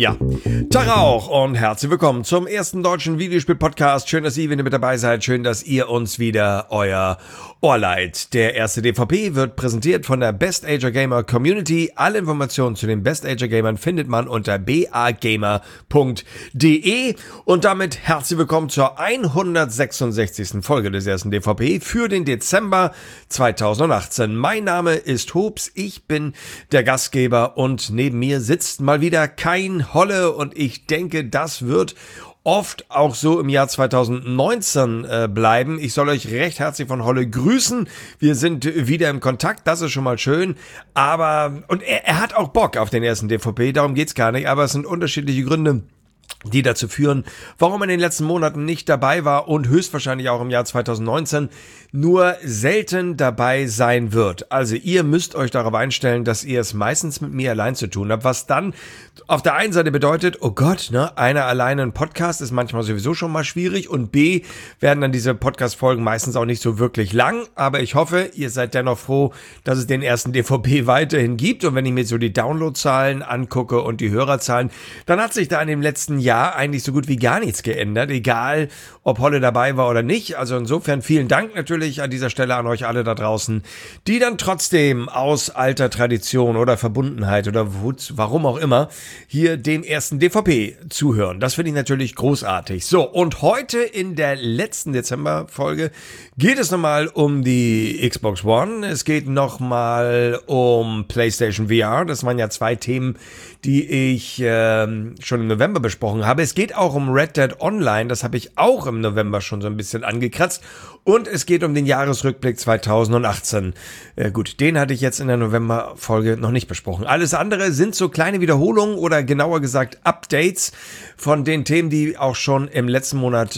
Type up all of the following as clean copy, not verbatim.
Ja, Tag auch und herzlich willkommen zum ersten deutschen Videospiel-Podcast. Schön, dass ihr wieder mit dabei seid. Schön, dass ihr uns wieder euer Ohr leiht. Der erste DVP wird präsentiert von der Best Ager Gamer Community. Alle Informationen zu den Best Ager Gamern findet man unter bagamer.de. Und damit herzlich willkommen zur 166. Folge des ersten DVP für den Dezember 2018. Mein Name ist Hobbs, ich bin der Gastgeber und neben mir sitzt mal wieder kein Holle und ich denke, das wird oft auch so im Jahr 2019 bleiben. Ich soll euch recht herzlich von Holle grüßen. Wir sind wieder im Kontakt, das ist schon mal schön. Und er hat auch Bock auf den ersten DVP, darum geht's gar nicht, aber es sind unterschiedliche Gründe, die dazu führen, warum er in den letzten Monaten nicht dabei war und höchstwahrscheinlich auch im Jahr 2019 nur selten dabei sein wird. Also ihr müsst euch darauf einstellen, dass ihr es meistens mit mir allein zu tun habt, was dann auf der einen Seite bedeutet, oh Gott, einer alleine ein Podcast ist manchmal sowieso schon mal schwierig und B, werden dann diese Podcast-Folgen meistens auch nicht so wirklich lang, aber ich hoffe, ihr seid dennoch froh, dass es den ersten DVP weiterhin gibt und wenn ich mir so die Downloadzahlen angucke und die Hörerzahlen, dann hat sich da in dem letzten Jahr eigentlich so gut wie gar nichts geändert, egal ob Holle dabei war oder nicht. Also insofern vielen Dank natürlich an dieser Stelle an euch alle da draußen, die dann trotzdem aus alter Tradition oder Verbundenheit oder warum auch immer hier dem ersten DVP zuhören. Das finde ich natürlich großartig. So, und heute in der letzten Dezember-Folge geht es nochmal um die Xbox One. Es geht nochmal um PlayStation VR. Das waren ja zwei Themen, die ich schon im November besprochen habe. Es geht auch um Red Dead Online. Das habe ich auch im November schon so ein bisschen angekratzt. Und es geht um den Jahresrückblick 2018. Gut, den hatte ich jetzt in der November-Folge noch nicht besprochen. Alles andere sind so kleine Wiederholungen oder genauer gesagt Updates von den Themen, die auch schon im letzten Monat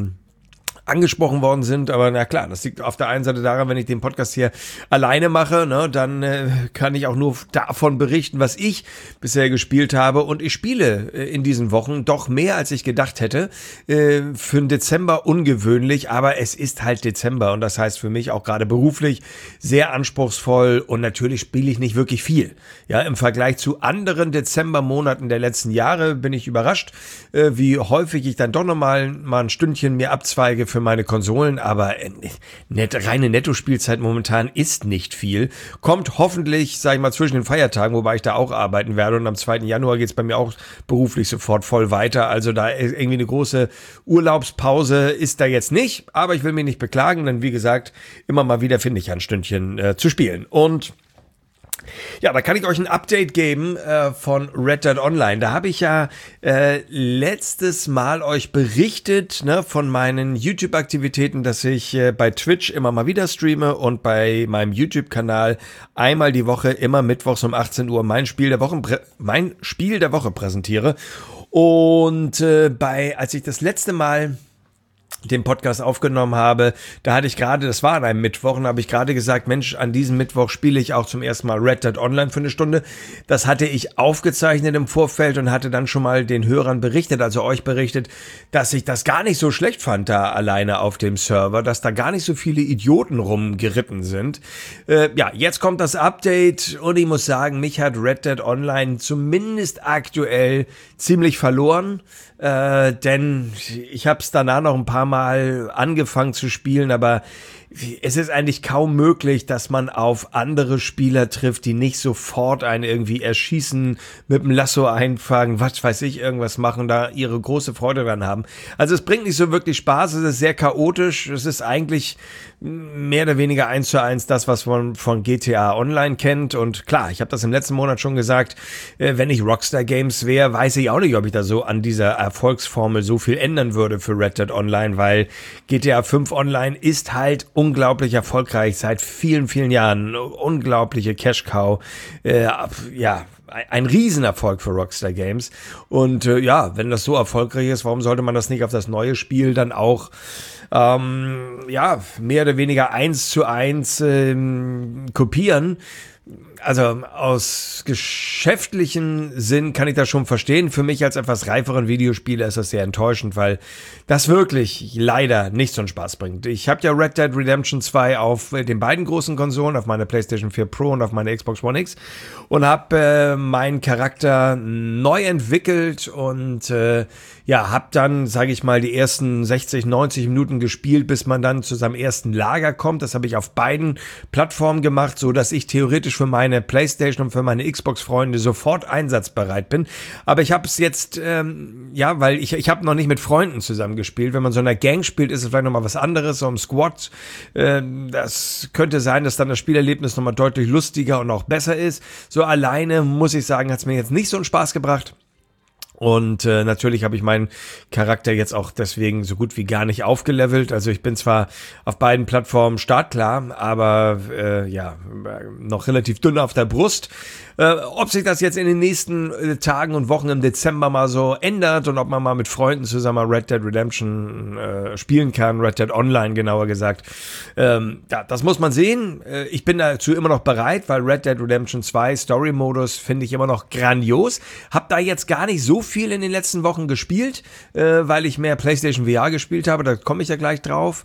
angesprochen worden sind, aber na klar, das liegt auf der einen Seite daran, wenn ich den Podcast hier alleine mache, dann kann ich auch nur davon berichten, was ich bisher gespielt habe und ich spiele in diesen Wochen doch mehr, als ich gedacht hätte, für den Dezember ungewöhnlich, aber es ist halt Dezember und das heißt für mich auch gerade beruflich sehr anspruchsvoll und natürlich spiele ich nicht wirklich viel. Ja, im Vergleich zu anderen Dezembermonaten der letzten Jahre bin ich überrascht, wie häufig ich dann doch nochmal ein Stündchen mir abzweige für meine Konsolen, aber reine Netto-Spielzeit momentan ist nicht viel. Kommt hoffentlich, sag ich mal, zwischen den Feiertagen, wobei ich da auch arbeiten werde und am 2. Januar geht's bei mir auch beruflich sofort voll weiter. Also da irgendwie eine große Urlaubspause ist da jetzt nicht, aber ich will mich nicht beklagen, denn wie gesagt, immer mal wieder finde ich ein Stündchen zu spielen. Und ja, da kann ich euch ein Update geben von Red Dead Online. Da habe ich ja letztes Mal euch berichtet von meinen YouTube-Aktivitäten, dass ich bei Twitch immer mal wieder streame und bei meinem YouTube-Kanal einmal die Woche, immer mittwochs um 18 Uhr mein Spiel der Woche präsentiere. Und als ich das letzte Mal den Podcast aufgenommen habe, da hatte ich gerade, das war an einem Mittwoch, und habe ich gerade gesagt, Mensch, an diesem Mittwoch spiele ich auch zum ersten Mal Red Dead Online für eine Stunde. Das hatte ich aufgezeichnet im Vorfeld und hatte dann schon mal den Hörern berichtet, also euch berichtet, dass ich das gar nicht so schlecht fand da alleine auf dem Server, dass da gar nicht so viele Idioten rumgeritten sind. Jetzt kommt das Update und ich muss sagen, mich hat Red Dead Online zumindest aktuell ziemlich verloren, denn ich habe es danach noch ein paar Mal angefangen zu spielen, aber es ist eigentlich kaum möglich, dass man auf andere Spieler trifft, die nicht sofort einen irgendwie erschießen, mit dem Lasso einfangen, was weiß ich, irgendwas machen, da ihre große Freude dran haben. Also es bringt nicht so wirklich Spaß, es ist sehr chaotisch, es ist eigentlich mehr oder weniger 1:1 das, was man von GTA Online kennt. Und klar, ich habe das im letzten Monat schon gesagt, wenn ich Rockstar Games wäre, weiß ich auch nicht, ob ich da so an dieser Erfolgsformel so viel ändern würde für Red Dead Online, weil GTA 5 Online ist halt unglaublich erfolgreich seit vielen, vielen Jahren. Unglaubliche Cash-Cow. Ein Riesenerfolg für Rockstar Games. Und wenn das so erfolgreich ist, warum sollte man das nicht auf das neue Spiel dann auch mehr oder weniger 1:1 kopieren? also aus geschäftlichen Sinn kann ich das schon verstehen. Für mich als etwas reiferen Videospieler ist das sehr enttäuschend, weil das wirklich leider nicht so einen Spaß bringt. Ich habe ja Red Dead Redemption 2 auf den beiden großen Konsolen, auf meiner PlayStation 4 Pro und auf meiner Xbox One X und habe meinen Charakter neu entwickelt und habe dann, sage ich mal, die ersten 60, 90 Minuten gespielt, bis man dann zu seinem ersten Lager kommt. Das habe ich auf beiden Plattformen gemacht, so dass ich theoretisch für meine PlayStation und für meine Xbox-Freunde sofort einsatzbereit bin. Aber ich habe es jetzt, weil ich habe noch nicht mit Freunden zusammen gespielt. Wenn man so in einer Gang spielt, ist es vielleicht nochmal was anderes, so im Squad. Das könnte sein, dass dann das Spielerlebnis nochmal deutlich lustiger und auch besser ist. So alleine, muss ich sagen, hat es mir jetzt nicht so einen Spaß gebracht. Und natürlich habe ich meinen Charakter jetzt auch deswegen so gut wie gar nicht aufgelevelt. Also ich bin zwar auf beiden Plattformen startklar, aber noch relativ dünn auf der Brust. Ob sich das jetzt in den nächsten Tagen und Wochen im Dezember mal so ändert und ob man mal mit Freunden zusammen Red Dead Redemption spielen kann, Red Dead Online genauer gesagt, das muss man sehen. Ich bin dazu immer noch bereit, weil Red Dead Redemption 2 Story-Modus finde ich immer noch grandios. Hab da jetzt gar nicht so viel in den letzten Wochen gespielt, weil ich mehr PlayStation VR gespielt habe, da komme ich ja gleich drauf.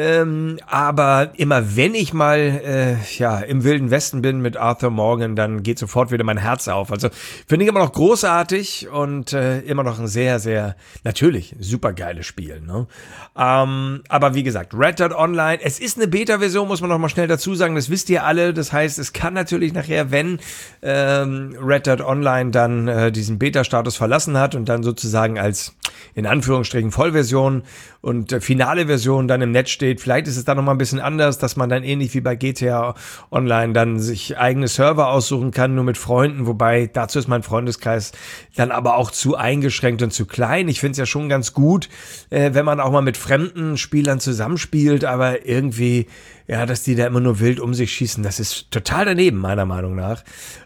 Aber immer wenn ich mal im Wilden Westen bin mit Arthur Morgan, dann geht sofort wieder mein Herz auf. Also finde ich immer noch großartig und immer noch ein sehr, sehr, natürlich super geiles Spiel. Ne? Aber wie gesagt, Red Dead Online, es ist eine Beta-Version, muss man noch mal schnell dazu sagen, das wisst ihr alle. Das heißt, es kann natürlich nachher, wenn Red Dead Online dann diesen Beta-Status verlassen hat und dann sozusagen als in Anführungsstrichen Vollversion und finale Version dann im Netz steht, vielleicht ist es dann nochmal ein bisschen anders, dass man dann ähnlich wie bei GTA Online dann sich eigene Server aussuchen kann, nur mit Freunden, wobei dazu ist mein Freundeskreis dann aber auch zu eingeschränkt und zu klein. Ich finde es ja schon ganz gut, wenn man auch mal mit fremden Spielern zusammenspielt, aber irgendwie, ja, dass die da immer nur wild um sich schießen, das ist total daneben, meiner Meinung nach.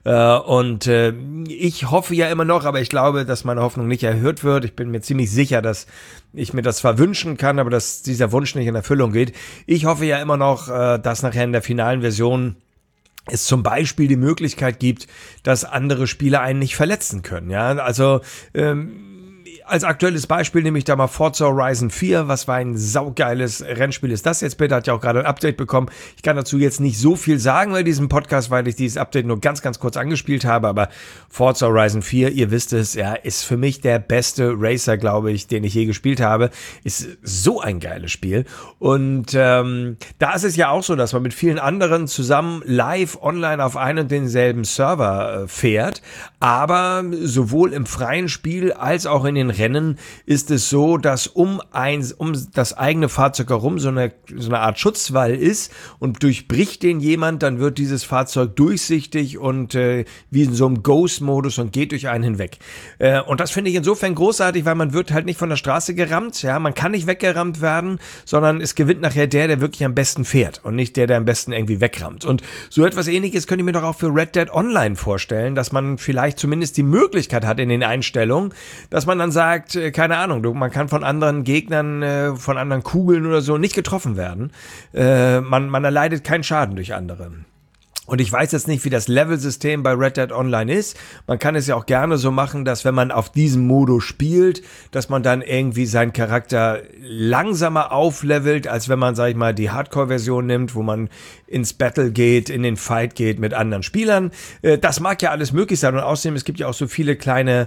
Ich hoffe ja immer noch, aber ich glaube, dass meine Hoffnung nicht erhört wird. Ich bin mir ziemlich sicher, dass ich mir das zwar wünschen kann, aber dass dieser Wunsch nicht in Erfüllung geht. Ich hoffe ja immer noch, dass nachher in der finalen Version es zum Beispiel die Möglichkeit gibt, dass andere Spieler einen nicht verletzen können. Ja, also als aktuelles Beispiel nehme ich da mal Forza Horizon 4, was war ein saugeiles Rennspiel ist das jetzt bitte, hat ja auch gerade ein Update bekommen. Ich kann dazu jetzt nicht so viel sagen bei diesem Podcast, weil ich dieses Update nur ganz, ganz kurz angespielt habe, aber Forza Horizon 4, ihr wisst es, ja, ist für mich der beste Racer, glaube ich, den ich je gespielt habe. Ist so ein geiles Spiel und da ist es ja auch so, dass man mit vielen anderen zusammen live online auf einen und denselben Server fährt, aber sowohl im freien Spiel als auch in den Rennen ist es so, dass um das eigene Fahrzeug herum so eine Art Schutzwall ist und durchbricht den jemand, dann wird dieses Fahrzeug durchsichtig und wie in so einem Ghost-Modus und geht durch einen hinweg. Und das finde ich insofern großartig, weil man wird halt nicht von der Straße gerammt, ja, man kann nicht weggerammt werden, sondern es gewinnt nachher der wirklich am besten fährt und nicht der am besten irgendwie wegrammt. Und so etwas Ähnliches könnte ich mir doch auch für Red Dead Online vorstellen, dass man vielleicht zumindest die Möglichkeit hat in den Einstellungen, dass man dann sagt, keine Ahnung, man kann von anderen Gegnern, von anderen Kugeln oder so nicht getroffen werden. Man erleidet keinen Schaden durch andere. Und ich weiß jetzt nicht, wie das Level-System bei Red Dead Online ist. Man kann es ja auch gerne so machen, dass wenn man auf diesem Modus spielt, dass man dann irgendwie seinen Charakter langsamer auflevelt, als wenn man, sag ich mal, die Hardcore-Version nimmt, wo man ins Battle geht, in den Fight geht mit anderen Spielern. Das mag ja alles möglich sein. Und außerdem, es gibt ja auch so viele kleine,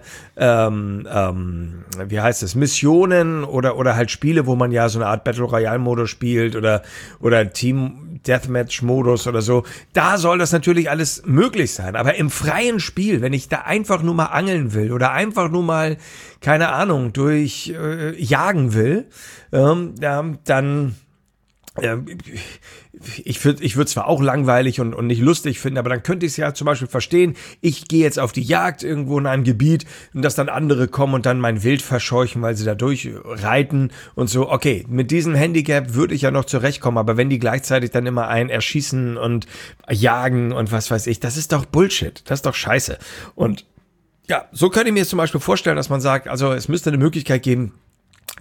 Missionen oder halt Spiele, wo man ja so eine Art Battle Royale-Modus spielt oder Team Deathmatch-Modus oder so. Da soll das natürlich alles möglich sein. Aber im freien Spiel, wenn ich da einfach nur mal angeln will oder einfach nur mal, keine Ahnung, durch jagen will, dann ich würde zwar auch langweilig und nicht lustig finden, aber dann könnte ich es ja zum Beispiel verstehen, ich gehe jetzt auf die Jagd irgendwo in einem Gebiet und dass dann andere kommen und dann mein Wild verscheuchen, weil sie da durchreiten und so. Okay, mit diesem Handicap würde ich ja noch zurechtkommen, aber wenn die gleichzeitig dann immer einen erschießen und jagen und was weiß ich, das ist doch Bullshit, das ist doch scheiße. Und ja, so könnte ich mir jetzt zum Beispiel vorstellen, dass man sagt, also es müsste eine Möglichkeit geben,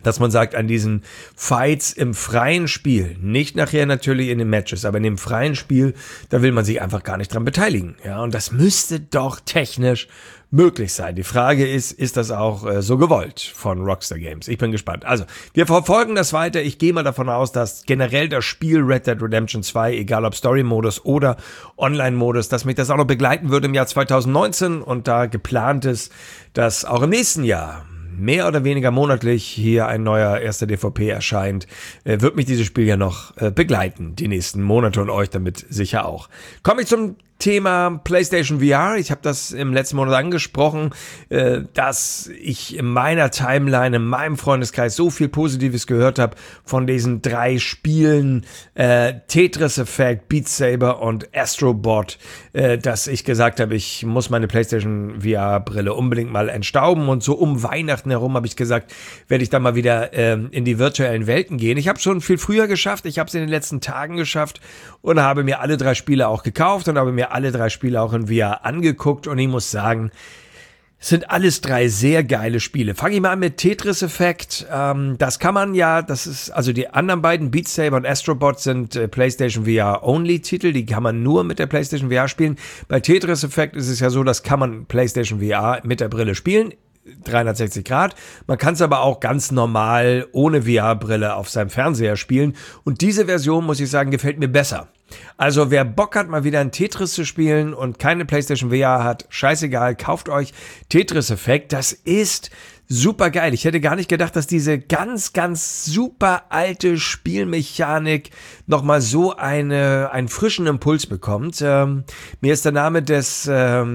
dass man sagt, an diesen Fights im freien Spiel, nicht nachher natürlich in den Matches, aber in dem freien Spiel, da will man sich einfach gar nicht dran beteiligen. Ja, und das müsste doch technisch möglich sein. Die Frage ist das auch so gewollt von Rockstar Games? Ich bin gespannt. Also, wir verfolgen das weiter. Ich gehe mal davon aus, dass generell das Spiel Red Dead Redemption 2, egal ob Story-Modus oder Online-Modus, dass mich das auch noch begleiten würde im Jahr 2019 und da geplant ist, dass auch im nächsten Jahr mehr oder weniger monatlich hier ein neuer erster DVP erscheint, wird mich dieses Spiel ja noch begleiten, die nächsten Monate und euch damit sicher auch. Komme ich zum Thema PlayStation VR. Ich habe das im letzten Monat angesprochen, dass ich in meiner Timeline, in meinem Freundeskreis so viel Positives gehört habe von diesen 3 Spielen, Tetris Effect, Beat Saber und Astrobot, dass ich gesagt habe, ich muss meine PlayStation VR-Brille unbedingt mal entstauben und so um Weihnachten herum habe ich gesagt, werde ich dann mal wieder in die virtuellen Welten gehen. Ich habe es schon viel früher geschafft, ich habe es in den letzten Tagen geschafft und habe mir alle 3 Spiele auch gekauft und habe mir alle 3 Spiele auch in VR angeguckt und ich muss sagen, es sind alles 3 sehr geile Spiele. Fange ich mal an mit Tetris Effect. Das kann man ja, das ist, also die anderen beiden, Beat Saber und Astrobot, sind PlayStation VR-Only-Titel. Die kann man nur mit der PlayStation VR spielen. Bei Tetris Effect ist es ja so, das kann man PlayStation VR mit der Brille spielen. 360 Grad. Man kann es aber auch ganz normal ohne VR-Brille auf seinem Fernseher spielen. Und diese Version, muss ich sagen, gefällt mir besser. Also wer Bock hat, mal wieder ein Tetris zu spielen und keine PlayStation VR hat, scheißegal, kauft euch Tetris Effect. Das ist super geil. Ich hätte gar nicht gedacht, dass diese ganz, ganz super alte Spielmechanik nochmal so einen frischen Impuls bekommt. Mir ist der Name des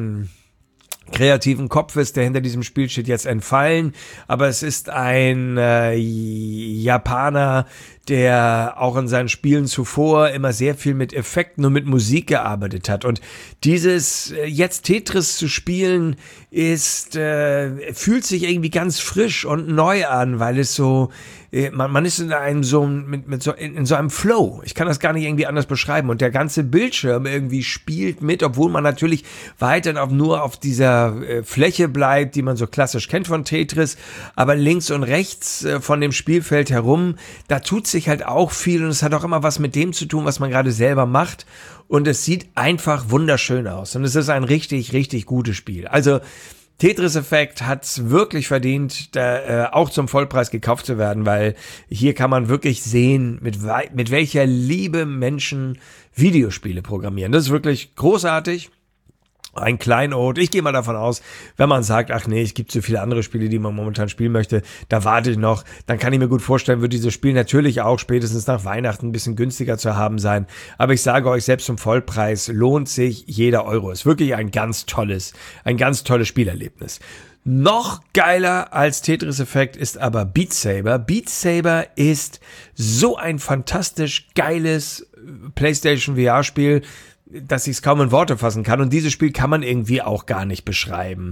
kreativen Kopfes, der hinter diesem Spiel steht, jetzt entfallen, aber es ist ein Japaner, der auch in seinen Spielen zuvor immer sehr viel mit Effekten und mit Musik gearbeitet hat. Und dieses jetzt Tetris zu spielen ist fühlt sich irgendwie ganz frisch und neu an, weil es so man ist in einem in so einem Flow. Ich kann das gar nicht irgendwie anders beschreiben. Und der ganze Bildschirm irgendwie spielt mit, obwohl man natürlich weiterhin nur auf dieser Fläche bleibt, die man so klassisch kennt von Tetris. Aber links und rechts von dem Spielfeld herum, da tut sich halt auch viel und es hat auch immer was mit dem zu tun, was man gerade selber macht. Und es sieht einfach wunderschön aus. Und es ist ein richtig, richtig gutes Spiel. Also Tetris Effect hat's wirklich verdient, da auch zum Vollpreis gekauft zu werden, weil hier kann man wirklich sehen, mit welcher Liebe Menschen Videospiele programmieren. Das ist wirklich großartig. Ein Kleinod. Ich gehe mal davon aus, wenn man sagt, ach nee, es gibt so viele andere Spiele, die man momentan spielen möchte, da warte ich noch, dann kann ich mir gut vorstellen, wird dieses Spiel natürlich auch spätestens nach Weihnachten ein bisschen günstiger zu haben sein. Aber ich sage euch, selbst zum Vollpreis lohnt sich jeder Euro. Ist wirklich ein ganz tolles Spielerlebnis. Noch geiler als Tetris Effect ist aber Beat Saber. Beat Saber ist so ein fantastisch geiles PlayStation VR-Spiel, dass ich es kaum in Worte fassen kann. Und dieses Spiel kann man irgendwie auch gar nicht beschreiben.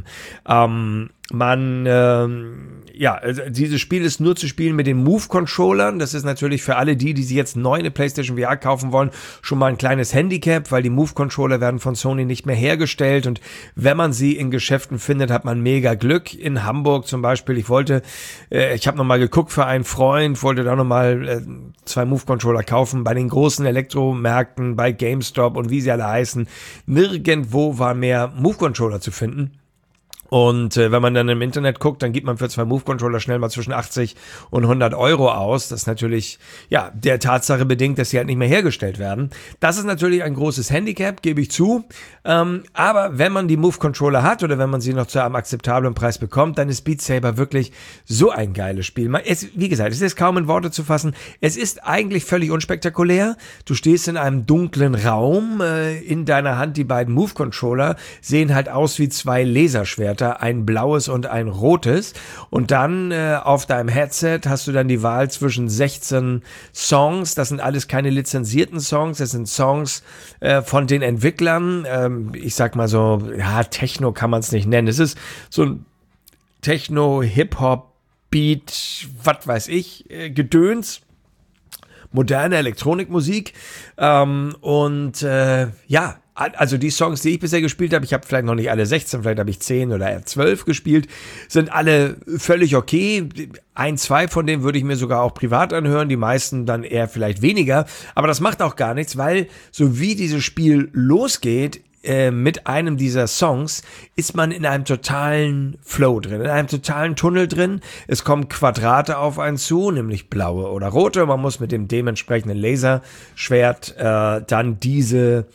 Dieses Spiel ist nur zu spielen mit den Move-Controllern. Das ist natürlich für alle die sich jetzt neu eine PlayStation VR kaufen wollen, schon mal ein kleines Handicap, weil die Move-Controller werden von Sony nicht mehr hergestellt. Und wenn man sie in Geschäften findet, hat man mega Glück. In Hamburg zum Beispiel, ich habe nochmal geguckt für einen Freund, wollte da nochmal 2 Move-Controller kaufen bei den großen Elektromärkten, bei GameStop und wie sie alle heißen. Nirgendwo war mehr Move-Controller zu finden. Und wenn man dann im Internet guckt, dann gibt man für 2 Move-Controller schnell mal zwischen 80 und 100 Euro aus. Das ist natürlich, ja, der Tatsache bedingt, dass sie halt nicht mehr hergestellt werden. Das ist natürlich ein großes Handicap, gebe ich zu. Aber wenn man die Move-Controller hat oder wenn man sie noch zu einem akzeptablen Preis bekommt, dann ist Beat Saber wirklich so ein geiles Spiel. Wie gesagt, es ist kaum in Worte zu fassen. Es ist eigentlich völlig unspektakulär. Du stehst in einem dunklen Raum, in deiner Hand die beiden Move-Controller sehen halt aus wie 2 Laserschwerter. Ein blaues und ein rotes und dann auf deinem Headset hast du dann die Wahl zwischen 16 Songs, das sind alles keine lizenzierten Songs, das sind Songs von den Entwicklern, ich sag mal so, ja, Techno kann man es nicht nennen, es ist so ein Techno, Hip-Hop, Beat, was weiß ich, Gedöns, moderne Elektronikmusik also die Songs, die ich bisher gespielt habe, ich habe vielleicht noch nicht alle 16, vielleicht habe ich 10 oder 12 gespielt, sind alle völlig okay. 1, 2 von denen würde ich mir sogar auch privat anhören, die meisten dann eher vielleicht weniger. Aber das macht auch gar nichts, weil so wie dieses Spiel losgeht, mit einem dieser Songs ist man in einem totalen Flow drin, in einem totalen Tunnel drin. Es kommen Quadrate auf einen zu, nämlich blaue oder rote. Man muss mit dem dementsprechenden Laserschwert dann diese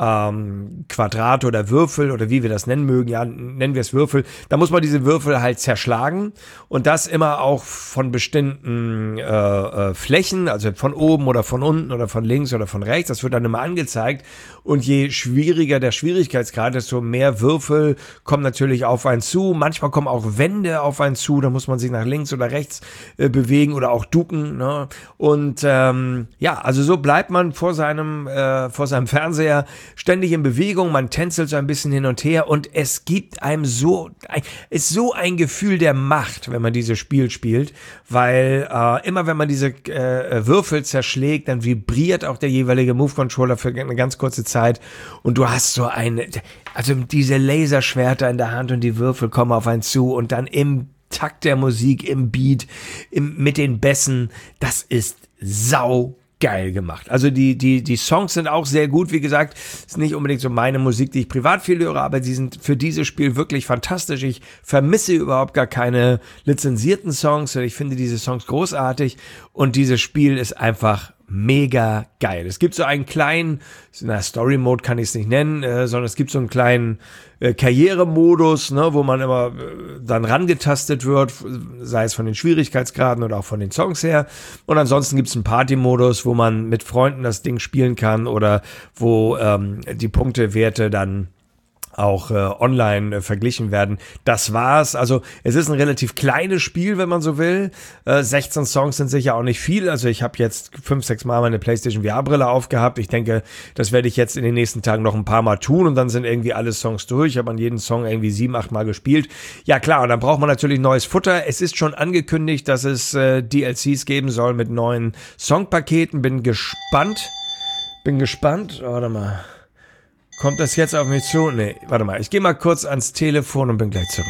Quadrate oder Würfel oder wie wir das nennen mögen, ja, nennen wir es Würfel, da muss man diese Würfel halt zerschlagen und das immer auch von bestimmten Flächen, also von oben oder von unten oder von links oder von rechts, das wird dann immer angezeigt und je schwieriger der Schwierigkeitsgrad, desto mehr Würfel kommen natürlich auf einen zu, manchmal kommen auch Wände auf einen zu, da muss man sich nach links oder rechts bewegen oder auch ducken, ne? Und ja, also so bleibt man vor seinem Fernseher ständig in Bewegung, man tänzelt so ein bisschen hin und her und es gibt einem ist so ein Gefühl der Macht, wenn man dieses Spiel spielt, weil immer wenn man diese Würfel zerschlägt, dann vibriert auch der jeweilige Move-Controller für eine ganz kurze Zeit und du hast so also diese Laserschwerter in der Hand und die Würfel kommen auf einen zu und dann im Takt der Musik, im Beat, mit den Bässen, das ist geil gemacht. Also die Songs sind auch sehr gut, wie gesagt, ist nicht unbedingt so meine Musik, die ich privat viel höre, aber sie sind für dieses Spiel wirklich fantastisch. Ich vermisse überhaupt gar keine lizenzierten Songs, ich finde diese Songs großartig und dieses Spiel ist einfach mega geil. Es gibt so einen kleinen, Story-Mode kann ich es nicht nennen, sondern es gibt so einen kleinen Karrieremodus, ne, wo man immer dann rangetastet wird, sei es von den Schwierigkeitsgraden oder auch von den Songs her. Und ansonsten gibt es einen Party-Modus, wo man mit Freunden das Ding spielen kann oder wo die Punktewerte dann auch online verglichen werden. Das war's. Also es ist ein relativ kleines Spiel, wenn man so will. 16 Songs sind sicher auch nicht viel. Also ich habe jetzt 5, 6 Mal meine PlayStation VR-Brille aufgehabt. Ich denke, das werde ich jetzt in den nächsten Tagen noch ein paar Mal tun und dann sind irgendwie alle Songs durch. Ich habe an jedem Song irgendwie 7, 8 Mal gespielt. Ja klar, und dann braucht man natürlich neues Futter. Es ist schon angekündigt, dass es DLCs geben soll mit neuen Songpaketen. Bin gespannt. Warte mal. Kommt das jetzt auf mich zu? Nee, warte mal. Ich gehe mal kurz ans Telefon und bin gleich zurück.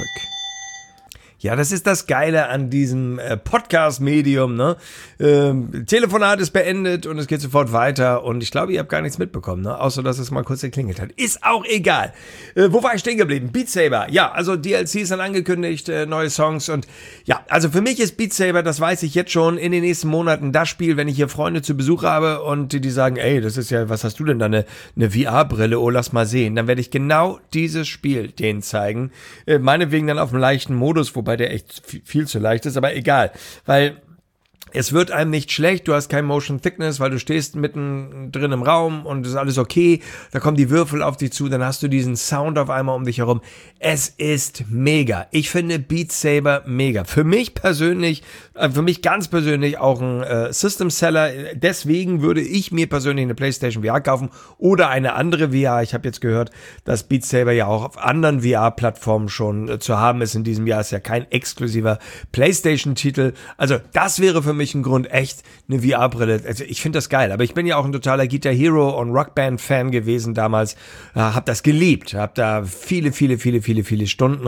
Ja, das ist das Geile an diesem Podcast-Medium, ne? Telefonat ist beendet und es geht sofort weiter und ich glaube, ihr habt gar nichts mitbekommen, ne? Außer, dass es mal kurz geklingelt hat. Ist auch egal. Wo war ich stehen geblieben? Beat Saber. Ja, also DLCs sind angekündigt, neue Songs und ja, also für mich ist Beat Saber, das weiß ich jetzt schon, in den nächsten Monaten das Spiel, wenn ich hier Freunde zu Besuch habe und die sagen, ey, das ist ja, was hast du denn da, eine VR-Brille? Oh, lass mal sehen. Dann werde ich genau dieses Spiel denen zeigen. Meinetwegen dann auf einem leichten Modus, wobei der echt viel zu leicht ist, aber egal, weil es wird einem nicht schlecht, du hast kein Motion Thickness, weil du stehst mitten drin im Raum und es ist alles okay, da kommen die Würfel auf dich zu, dann hast du diesen Sound auf einmal um dich herum. Es ist mega. Ich finde Beat Saber mega. Für mich persönlich, für mich ganz persönlich auch ein System Seller, deswegen würde ich mir persönlich eine PlayStation VR kaufen oder eine andere VR. Ich habe jetzt gehört, dass Beat Saber ja auch auf anderen VR-Plattformen schon zu haben ist. In diesem Jahr ist ja kein exklusiver PlayStation-Titel. Also das wäre für mich ein Grund, echt eine VR-Brille. Also ich finde das geil, aber ich bin ja auch ein totaler Guitar Hero und Rockband-Fan gewesen damals. Hab das geliebt, hab da viele Stunden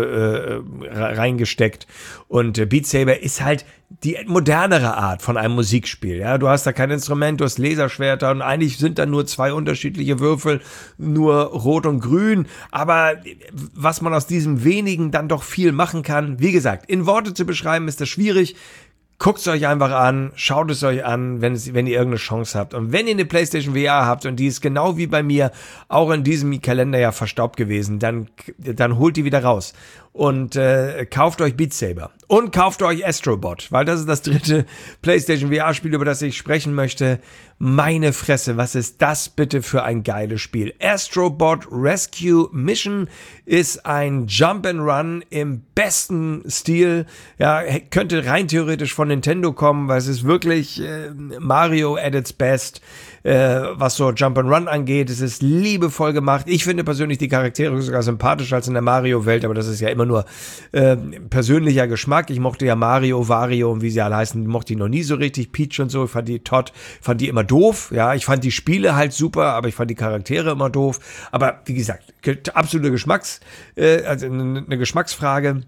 reingesteckt und Beat Saber ist halt die modernere Art von einem Musikspiel. Ja, du hast da kein Instrument, du hast Laserschwerter und eigentlich sind da nur 2 unterschiedliche Würfel, nur rot und grün, aber was man aus diesem wenigen dann doch viel machen kann, wie gesagt, in Worte zu beschreiben ist das schwierig. Guckt es euch einfach an, schaut es euch an, wenn ihr irgendeine Chance habt. Und wenn ihr eine PlayStation VR habt und die ist genau wie bei mir auch in diesem Kalenderjahr verstaubt gewesen, dann holt die wieder raus und kauft euch Beat Saber. Und kauft euch Astrobot, weil das ist das 3. PlayStation VR-Spiel, über das ich sprechen möchte. Meine Fresse, was ist das bitte für ein geiles Spiel? Astrobot Rescue Mission ist ein Jump-and-Run im besten Stil. Ja, könnte rein theoretisch von Nintendo kommen, weil es ist wirklich Mario at its best, was so Jump-and-Run angeht. Es ist liebevoll gemacht. Ich finde persönlich die Charaktere sogar sympathischer als in der Mario-Welt, aber das ist ja immer nur persönlicher Geschmack. Ich mochte ja Mario, Wario und wie sie alle heißen, mochte ich noch nie so richtig. Peach und so, ich fand die immer doof. Ja, ich fand die Spiele halt super, aber ich fand die Charaktere immer doof. Aber wie gesagt, absolute also eine Geschmacksfrage.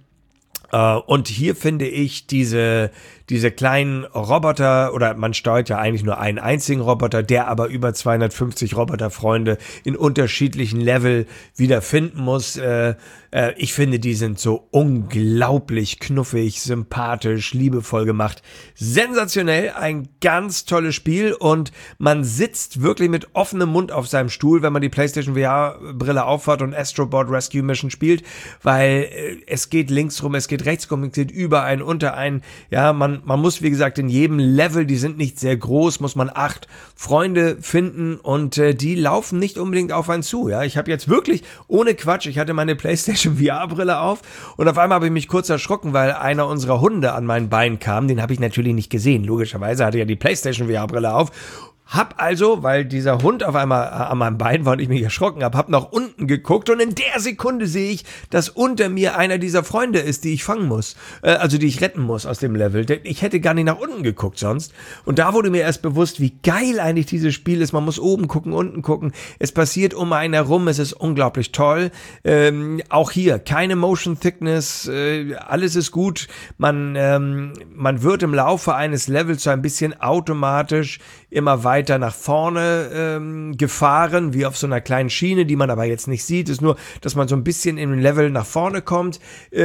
Und hier finde ich diese kleinen Roboter, oder man steuert ja eigentlich nur einen einzigen Roboter, der aber über 250 Roboterfreunde in unterschiedlichen Level wiederfinden muss. Ich finde, die sind so unglaublich knuffig, sympathisch, liebevoll gemacht. Sensationell, ein ganz tolles Spiel und man sitzt wirklich mit offenem Mund auf seinem Stuhl, wenn man die PlayStation VR-Brille aufhat und Astro Bot Rescue Mission spielt, weil es geht links rum, es geht rechts rum, es geht über einen, unter einen. Ja, man muss, wie gesagt, in jedem Level, die sind nicht sehr groß, muss man 8 Freunde finden und die laufen nicht unbedingt auf einen zu. Ja, ich habe jetzt wirklich, ohne Quatsch, ich hatte meine PlayStation VR-Brille auf und auf einmal habe ich mich kurz erschrocken, weil einer unserer Hunde an mein Bein kam. Den habe ich natürlich nicht gesehen. Logischerweise hatte ja die PlayStation VR-Brille auf. Hab also, weil dieser Hund auf einmal an meinem Bein war und ich mich erschrocken habe, hab nach unten geguckt und in der Sekunde sehe ich, dass unter mir einer dieser Freunde ist, die ich fangen muss. Also die ich retten muss aus dem Level. Ich hätte gar nicht nach unten geguckt sonst. Und da wurde mir erst bewusst, wie geil eigentlich dieses Spiel ist. Man muss oben gucken, unten gucken. Es passiert um einen herum. Es ist unglaublich toll. Auch hier keine Motion Thickness. Alles ist gut. Man wird im Laufe eines Levels so ein bisschen automatisch immer weiter nach vorne gefahren, wie auf so einer kleinen Schiene, die man aber jetzt nicht sieht. Ist nur, dass man so ein bisschen im Level nach vorne kommt.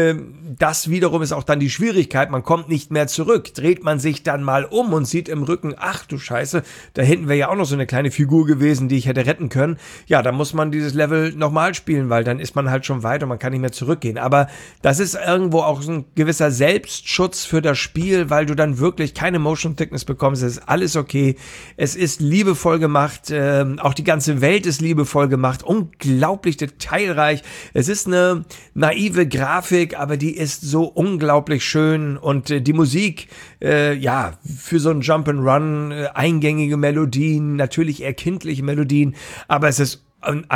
Das wiederum ist auch dann die Schwierigkeit. Man kommt nicht mehr zurück. Dreht man sich dann mal um und sieht im Rücken, ach du Scheiße, da hinten wäre ja auch noch so eine kleine Figur gewesen, die ich hätte retten können. Ja, dann muss man dieses Level nochmal spielen, weil dann ist man halt schon weiter und man kann nicht mehr zurückgehen. Aber das ist irgendwo auch so ein gewisser Selbstschutz für das Spiel, weil du dann wirklich keine Motion Thickness bekommst. Es ist alles okay. Es ist liebevoll gemacht, auch die ganze Welt ist liebevoll gemacht, unglaublich detailreich. Es ist eine naive Grafik, aber die ist so unglaublich schön und die Musik, für so ein Jump'n'Run, eingängige Melodien, natürlich eher kindliche Melodien, aber es ist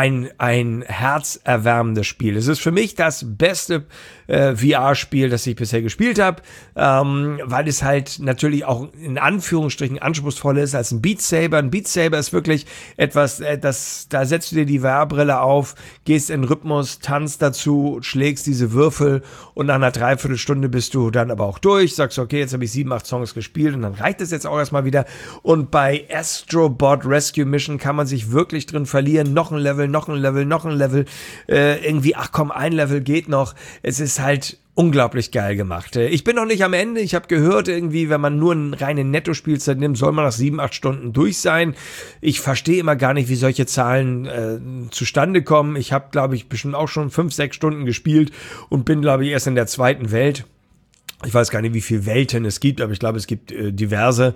ein herzerwärmendes Spiel. Es ist für mich das beste VR-Spiel, das ich bisher gespielt habe, weil es halt natürlich auch in Anführungsstrichen anspruchsvoller ist als ein Beat Saber. Ein Beat Saber ist wirklich etwas, da setzt du dir die VR-Brille auf, gehst in Rhythmus, tanzt dazu, schlägst diese Würfel und nach einer Dreiviertelstunde bist du dann aber auch durch, sagst, okay, jetzt habe ich 7, 8 Songs gespielt und dann reicht es jetzt auch erstmal wieder. Und bei Astro Bot Rescue Mission kann man sich wirklich drin verlieren. Noch ein Level, noch ein Level, noch ein Level. Irgendwie, ach komm, ein Level geht noch. Es ist halt unglaublich geil gemacht. Ich bin noch nicht am Ende. Ich habe gehört, irgendwie, wenn man nur eine reine Netto-Spielzeit nimmt, soll man nach 7, 8 Stunden durch sein. Ich verstehe immer gar nicht, wie solche Zahlen zustande kommen. Ich habe, glaube ich, bestimmt auch schon 5, 6 Stunden gespielt und bin, glaube ich, erst in der zweiten Welt. Ich weiß gar nicht, wie viele Welten es gibt, aber ich glaube, es gibt diverse.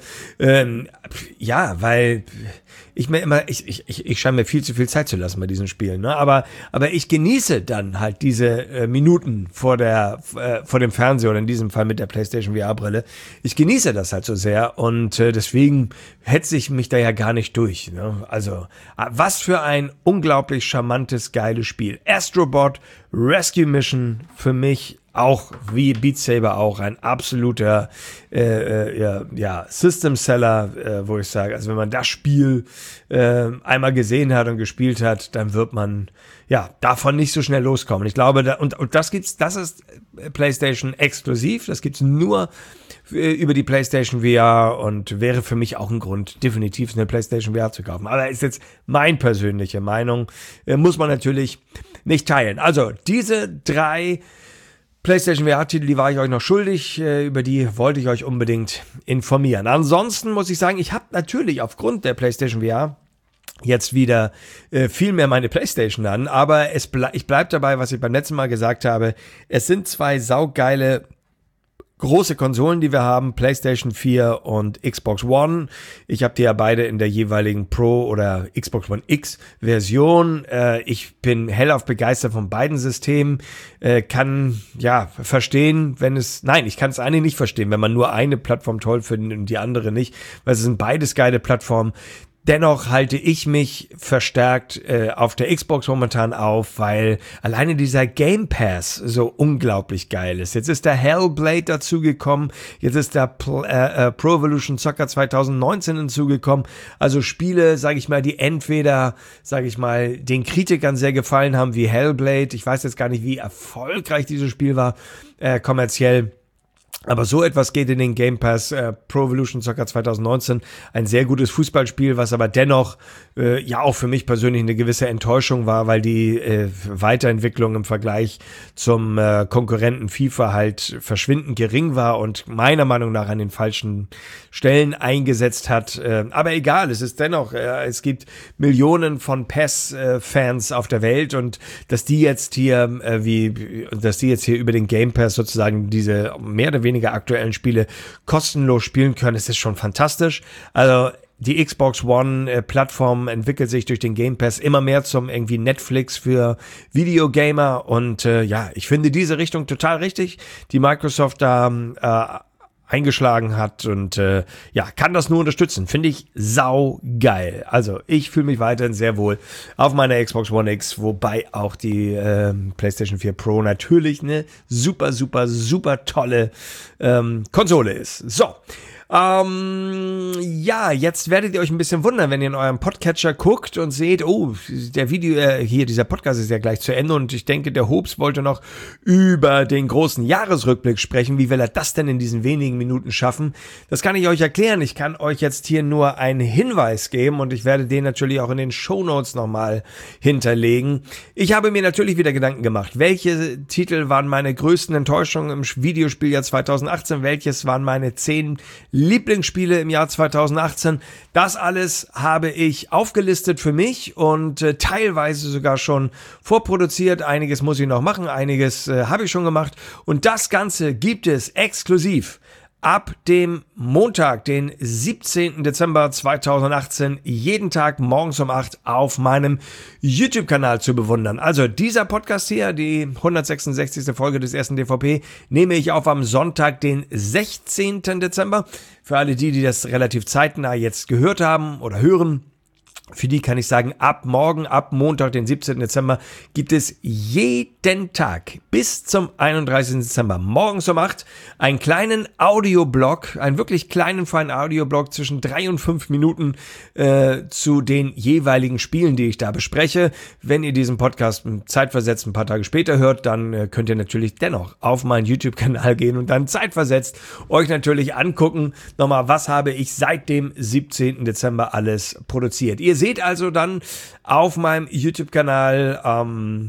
Weil ich mir immer, ich scheine mir viel zu viel Zeit zu lassen bei diesen Spielen, ne? Aber ich genieße dann halt diese Minuten vor dem Fernseher oder in diesem Fall mit der PlayStation VR-Brille. Ich genieße das halt so sehr und deswegen hetze ich mich da ja gar nicht durch, ne? Also, was für ein unglaublich charmantes, geiles Spiel. Astro Bot Rescue Mission für mich auch wie Beat Saber auch ein absoluter System Seller, wo ich sage, also wenn man das Spiel einmal gesehen hat und gespielt hat, dann wird man davon nicht so schnell loskommen. Ich glaube, und das ist PlayStation exklusiv, das gibt's nur über die PlayStation VR und wäre für mich auch ein Grund, definitiv eine PlayStation VR zu kaufen. Aber ist jetzt meine persönliche Meinung, muss man natürlich nicht teilen. Also diese 3 PlayStation VR-Titel, die war ich euch noch schuldig, über die wollte ich euch unbedingt informieren. Ansonsten muss ich sagen, ich habe natürlich aufgrund der PlayStation VR jetzt wieder viel mehr meine PlayStation an, aber ich bleib dabei, was ich beim letzten Mal gesagt habe. Es sind 2 saugeile große Konsolen, die wir haben, PlayStation 4 und Xbox One. Ich habe die ja beide in der jeweiligen Pro- oder Xbox One X Version. Ich bin hellauf begeistert von beiden Systemen. Kann verstehen, ich kann es eigentlich nicht verstehen, wenn man nur eine Plattform toll findet und die andere nicht, weil es sind beides geile Plattformen. Dennoch halte ich mich verstärkt auf der Xbox momentan auf, weil alleine dieser Game Pass so unglaublich geil ist. Jetzt ist der Hellblade dazugekommen, jetzt ist der Pro Evolution Soccer 2019 hinzugekommen. Also Spiele, sage ich mal, die entweder, sage ich mal, den Kritikern sehr gefallen haben wie Hellblade. Ich weiß jetzt gar nicht, wie erfolgreich dieses Spiel war, kommerziell. Aber so etwas geht in den Game Pass. Pro Evolution Soccer 2019, ein sehr gutes Fußballspiel, was aber dennoch ja auch für mich persönlich eine gewisse Enttäuschung war, weil die Weiterentwicklung im Vergleich zum Konkurrenten FIFA halt verschwindend gering war und meiner Meinung nach an den falschen Stellen eingesetzt hat. Aber egal, es ist dennoch, es gibt Millionen von PES-Fans auf der Welt und dass die jetzt hier über den Game Pass sozusagen diese mehr oder weniger aktuellen Spiele kostenlos spielen können, das ist schon fantastisch. Also die Xbox One-Plattform entwickelt sich durch den Game Pass immer mehr zum irgendwie Netflix für Videogamer und ja, ich finde diese Richtung total richtig, die Microsoft da eingeschlagen hat und ja, kann das nur unterstützen. Finde ich saugeil. Also ich fühle mich weiterhin sehr wohl auf meiner Xbox One X, wobei auch die PlayStation 4 Pro natürlich eine super, super, super tolle Konsole ist. So. Ja, jetzt werdet ihr euch ein bisschen wundern, wenn ihr in eurem Podcatcher guckt und seht, oh, dieser Podcast ist ja gleich zu Ende und ich denke, der Hobbs wollte noch über den großen Jahresrückblick sprechen. Wie will er das denn in diesen wenigen Minuten schaffen? Das kann ich euch erklären. Ich kann euch jetzt hier nur einen Hinweis geben und ich werde den natürlich auch in den Shownotes nochmal hinterlegen. Ich habe mir natürlich wieder Gedanken gemacht, welche Titel waren meine größten Enttäuschungen im Videospieljahr 2018, welches waren meine 10 Lieblingsspiele im Jahr 2018. Das alles habe ich aufgelistet für mich und teilweise sogar schon vorproduziert. Einiges muss ich noch machen, einiges habe ich schon gemacht. Und das Ganze gibt es exklusiv ab dem Montag, den 17. Dezember 2018, jeden Tag morgens um 8 auf meinem YouTube-Kanal zu bewundern. Also dieser Podcast hier, die 166. Folge des ersten DVP, nehme ich auf am Sonntag, den 16. Dezember. Für alle die das relativ zeitnah jetzt gehört haben oder hören, für die kann ich sagen, ab morgen, ab Montag, den 17. Dezember, gibt es jeden Tag bis zum 31. Dezember morgens um 8 einen kleinen Audioblog, einen wirklich kleinen, feinen Audioblog zwischen 3 und 5 Minuten zu den jeweiligen Spielen, die ich da bespreche. Wenn ihr diesen Podcast zeitversetzt ein paar Tage später hört, dann könnt ihr natürlich dennoch auf meinen YouTube-Kanal gehen und dann zeitversetzt euch natürlich angucken, nochmal, was habe ich seit dem 17. Dezember alles produziert. Ihr seht also dann auf meinem YouTube-Kanal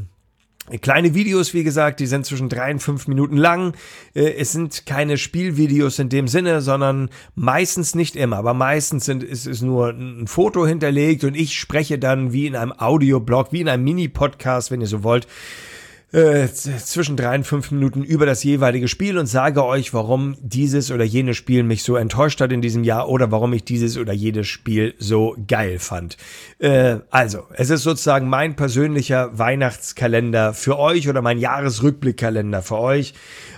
kleine Videos, wie gesagt, die sind zwischen 3 und 5 Minuten lang. Es sind keine Spielvideos in dem Sinne, sondern meistens, nicht immer, aber meistens ist es nur ein Foto hinterlegt und ich spreche dann wie in einem Audioblog, wie in einem Mini-Podcast, wenn ihr so wollt, zwischen 3 und 5 Minuten über das jeweilige Spiel und sage euch, warum dieses oder jenes Spiel mich so enttäuscht hat in diesem Jahr oder warum ich dieses oder jedes Spiel so geil fand. Also, es ist sozusagen mein persönlicher Weihnachtskalender für euch oder mein Jahresrückblickkalender für euch.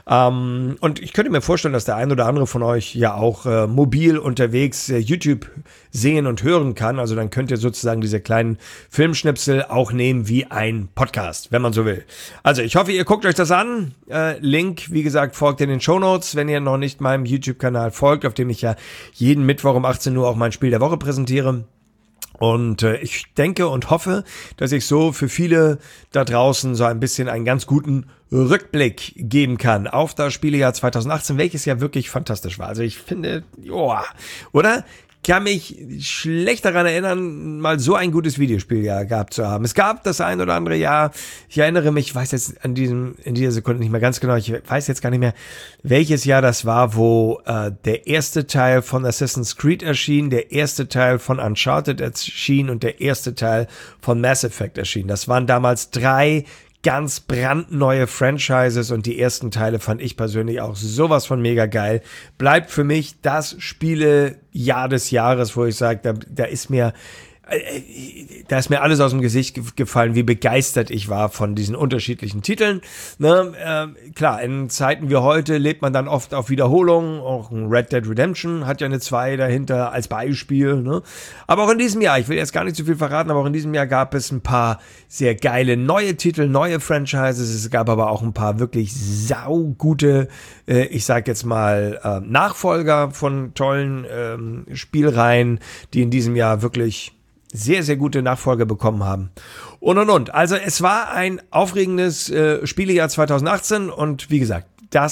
Und ich könnte mir vorstellen, dass der ein oder andere von euch ja auch mobil unterwegs YouTube sehen und hören kann. Also dann könnt ihr sozusagen diese kleinen Filmschnipsel auch nehmen wie ein Podcast, wenn man so will. Also ich hoffe, ihr guckt euch das an. Link, wie gesagt, folgt in den Shownotes, wenn ihr noch nicht meinem YouTube-Kanal folgt, auf dem ich ja jeden Mittwoch um 18 Uhr auch mein Spiel der Woche präsentiere. Und ich denke und hoffe, dass ich so für viele da draußen so ein bisschen einen ganz guten Rückblick geben kann auf das Spielejahr 2018, welches ja wirklich fantastisch war. Also ich finde, joa, oder? Kann mich schlecht daran erinnern, mal so ein gutes Videospieljahr gehabt zu haben. Es gab das ein oder andere Jahr, ich erinnere mich, ich weiß jetzt in dieser Sekunde nicht mehr ganz genau, ich weiß jetzt gar nicht mehr, welches Jahr das war, wo der erste Teil von Assassin's Creed erschien, der erste Teil von Uncharted erschien und der erste Teil von Mass Effect erschien. Das waren damals 3 ganz brandneue Franchises und die ersten Teile fand ich persönlich auch sowas von mega geil. Bleibt für mich das Spielejahr des Jahres, wo ich sage, da ist mir da ist mir alles aus dem Gesicht gefallen, wie begeistert ich war von diesen unterschiedlichen Titeln. Ne? Klar, in Zeiten wie heute lebt man dann oft auf Wiederholungen. Auch ein Red Dead Redemption hat ja eine 2 dahinter als Beispiel. Ne? Aber auch in diesem Jahr, ich will jetzt gar nicht zu viel verraten, aber auch in diesem Jahr gab es ein paar sehr geile neue Titel, neue Franchises. Es gab aber auch ein paar wirklich saugute, ich sag jetzt mal, Nachfolger von tollen Spielreihen, die in diesem Jahr wirklich sehr, sehr gute Nachfolger bekommen haben. Und. Also es war ein aufregendes Spielejahr 2018 und wie gesagt, da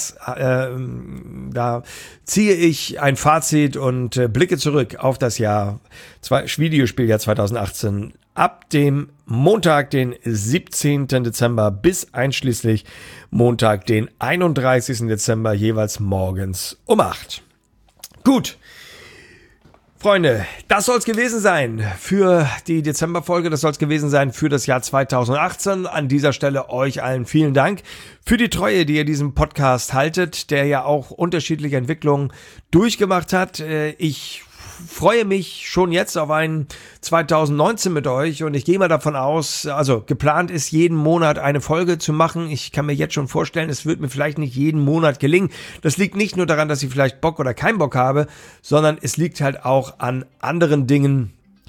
ziehe ich ein Fazit und blicke zurück auf das Videospieljahr 2018 ab dem Montag, den 17. Dezember bis einschließlich Montag, den 31. Dezember, jeweils morgens um 8. Gut. Freunde, das soll es gewesen sein für die Dezemberfolge, das soll es gewesen sein für das Jahr 2018. An dieser Stelle euch allen vielen Dank für die Treue, die ihr diesem Podcast haltet, der ja auch unterschiedliche Entwicklungen durchgemacht hat. Ich freue mich schon jetzt auf ein 2019 mit euch und ich gehe mal davon aus, also geplant ist, jeden Monat eine Folge zu machen. Ich kann mir jetzt schon vorstellen, es wird mir vielleicht nicht jeden Monat gelingen. Das liegt nicht nur daran, dass ich vielleicht Bock oder keinen Bock habe, sondern es liegt halt auch an anderen Dingen,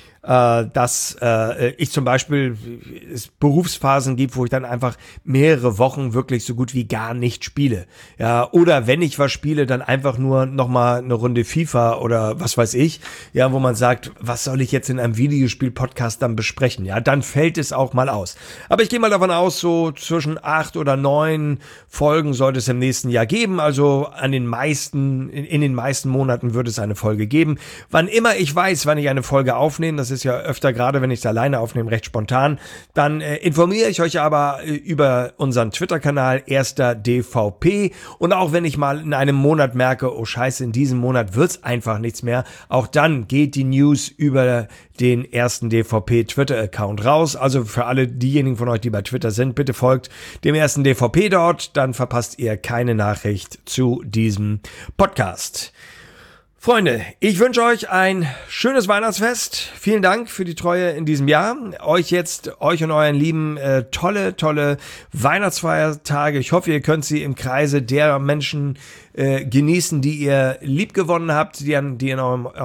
dass ich zum Beispiel es Berufsphasen gibt, wo ich dann einfach mehrere Wochen wirklich so gut wie gar nicht spiele. Ja, oder wenn ich was spiele, dann einfach nur nochmal eine Runde FIFA oder was weiß ich, ja, wo man sagt, was soll ich jetzt in einem Videospiel-Podcast dann besprechen? Ja, dann fällt es auch mal aus. Aber ich gehe mal davon aus, so zwischen 8 oder 9 Folgen sollte es im nächsten Jahr geben. Also in den meisten Monaten wird es eine Folge geben. Wann immer ich weiß, wann ich eine Folge aufnehme, das ist ja öfter, gerade wenn ich es alleine aufnehme, recht spontan, dann informiere ich euch aber über unseren Twitter-Kanal 1.DVP und auch wenn ich mal in einem Monat merke, oh scheiße, in diesem Monat wird's einfach nichts mehr, auch dann geht die News über den 1.DVP Twitter-Account raus. Also für alle diejenigen von euch, die bei Twitter sind, bitte folgt dem 1.DVP dort, dann verpasst ihr keine Nachricht zu diesem Podcast. Freunde, ich wünsche euch ein schönes Weihnachtsfest. Vielen Dank für die Treue in diesem Jahr. Euch und euren Lieben tolle Weihnachtsfeiertage. Ich hoffe, ihr könnt sie im Kreise der Menschen genießen, die ihr lieb gewonnen habt, die in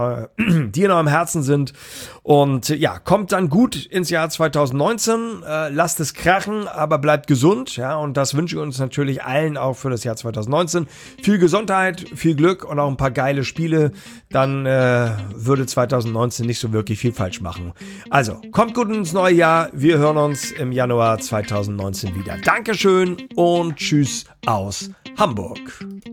eurem Herzen sind. Und ja, kommt dann gut ins Jahr 2019. Lasst es krachen, aber bleibt gesund. Ja, und das wünsche ich uns natürlich allen auch für das Jahr 2019. Viel Gesundheit, viel Glück und auch ein paar geile Spiele. Dann würde 2019 nicht so wirklich viel falsch machen. Also, kommt gut ins neue Jahr. Wir hören uns im Januar 2019 wieder. Dankeschön und tschüss aus Hamburg.